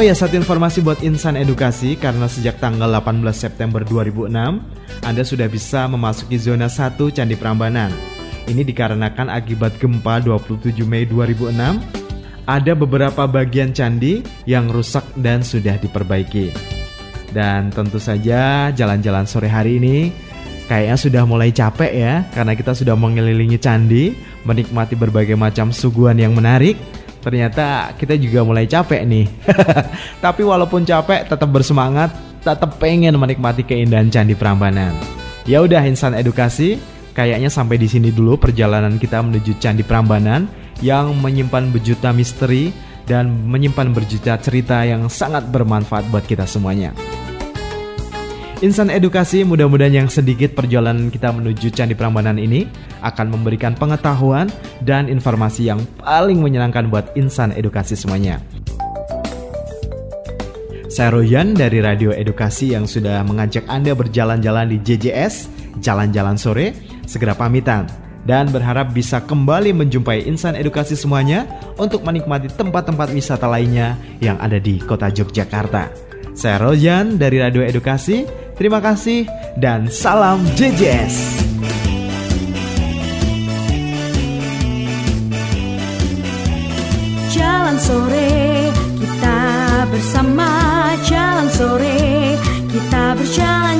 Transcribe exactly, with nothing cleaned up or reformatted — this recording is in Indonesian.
Oh ya, satu informasi buat insan edukasi, karena sejak tanggal delapan belas September dua ribu enam Anda sudah bisa memasuki zona satu Candi Prambanan. Ini dikarenakan akibat gempa dua puluh tujuh Mei dua ribu enam, ada beberapa bagian candi yang rusak dan sudah diperbaiki. Dan tentu saja jalan-jalan sore hari ini kayaknya sudah mulai capek ya, karena kita sudah mengelilingi candi, menikmati berbagai macam suguhan yang menarik. Ternyata kita juga mulai capek nih. Tapi walaupun capek, tetap bersemangat, tetap pengen menikmati keindahan Candi Prambanan. Ya udah insan edukasi, kayaknya sampai di sini dulu perjalanan kita menuju Candi Prambanan yang menyimpan berjuta misteri dan menyimpan berjuta cerita yang sangat bermanfaat buat kita semuanya. Insan edukasi, mudah-mudahan yang sedikit perjalanan kita menuju Candi Prambanan ini akan memberikan pengetahuan dan informasi yang paling menyenangkan buat insan edukasi semuanya. Saya Royan dari Radio Edukasi yang sudah mengajak Anda berjalan-jalan di J J S, Jalan-Jalan Sore, segera pamitan. Dan berharap bisa kembali menjumpai insan edukasi semuanya untuk menikmati tempat-tempat wisata lainnya yang ada di kota Yogyakarta. Saya Royan dari Radio Edukasi, terima kasih dan salam J J S. Jalan sore, kita bersama. Jalan sore, kita berjalan.